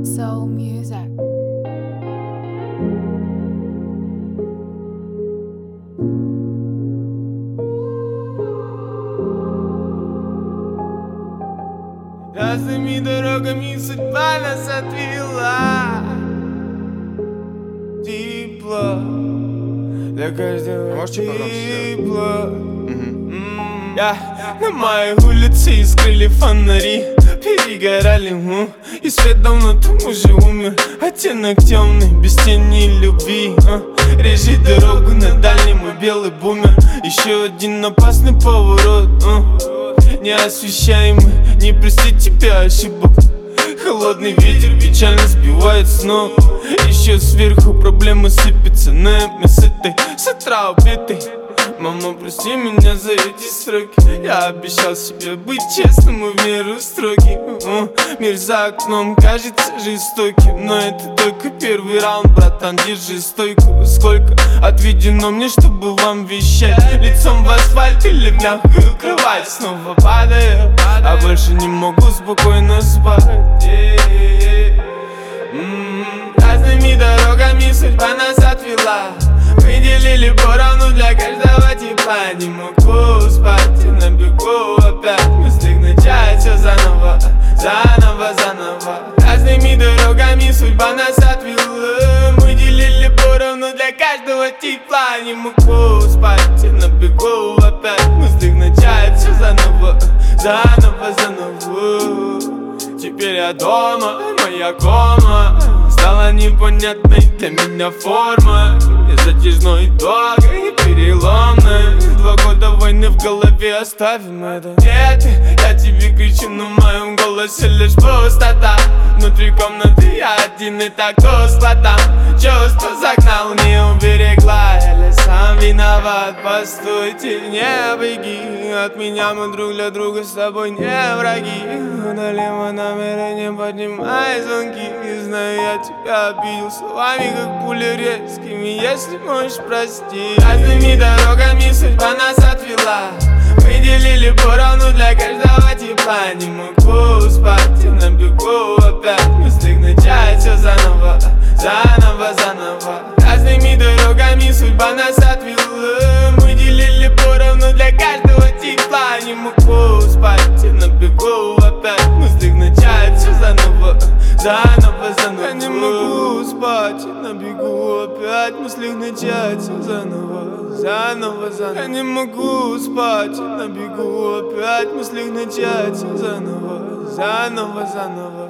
Soul music. Разными дорогами судьба нас отвела. Тепло для каждого, тепло. На моей улице искрыли фонари, перегорали, и свет давно там уже умер. Оттенок темный, без тени любви. Режет дорогу на дальний мой белый бумер. Еще один опасный поворот, неосвещаемый, не простить тебя ошибок. Холодный ветер печально сбивает с ног. Еще сверху проблемы сыпятся на этой с утра убитой. Мама, прости меня за эти строки. Я обещал себе быть честным и в меру строгим. Мир за окном кажется жестоким, но это только первый раунд, братан, держи стойку. Сколько отведено мне, чтобы вам вещать? Лицом в асфальт или в мягкую кровать? Снова падаю, а больше не могу спокойно спать. Разными дорогами судьба нас отвела. Выделили поровну для каждого тепла. Не могу спать и на бегу опять. Мысли начать все заново, заново. Разными дорогами судьба нас отвела. Выделили поровну для каждого тепла. Не могу спать и на бегу опять. Мысли начать все заново. Теперь я дома, моя кома стала непонятной для меня форма. И затяжной, долгой, и переломной. 2 года войны в голове, оставим это. Нет, я тебе кричу, но в моем голосе лишь пустота. Внутри комнаты я один и так тускло там. Чувство загнал, не уберегла. Я лишь сам виноват, постойте, не беги от меня, мы друг для друга с тобой не враги. Удали мой номер и не поднимай звонки. Знаю, я тебя обидел словами, как пули резкими. Если можешь, прости. Разными дорогами судьба нас отвела. Выделили поровну для каждого тепла. Не могу спать и на бегу опять. Мысли начать все заново. Разными дорогами судьба нас отвела. Выделили поровну для каждого тепла. Не могу спать и на бегу опять. Мысли начать все заново. Я не могу спать и на бегу опять. Мысли начать все заново. Я не могу спать и на бегу опять. Мысли начать все заново.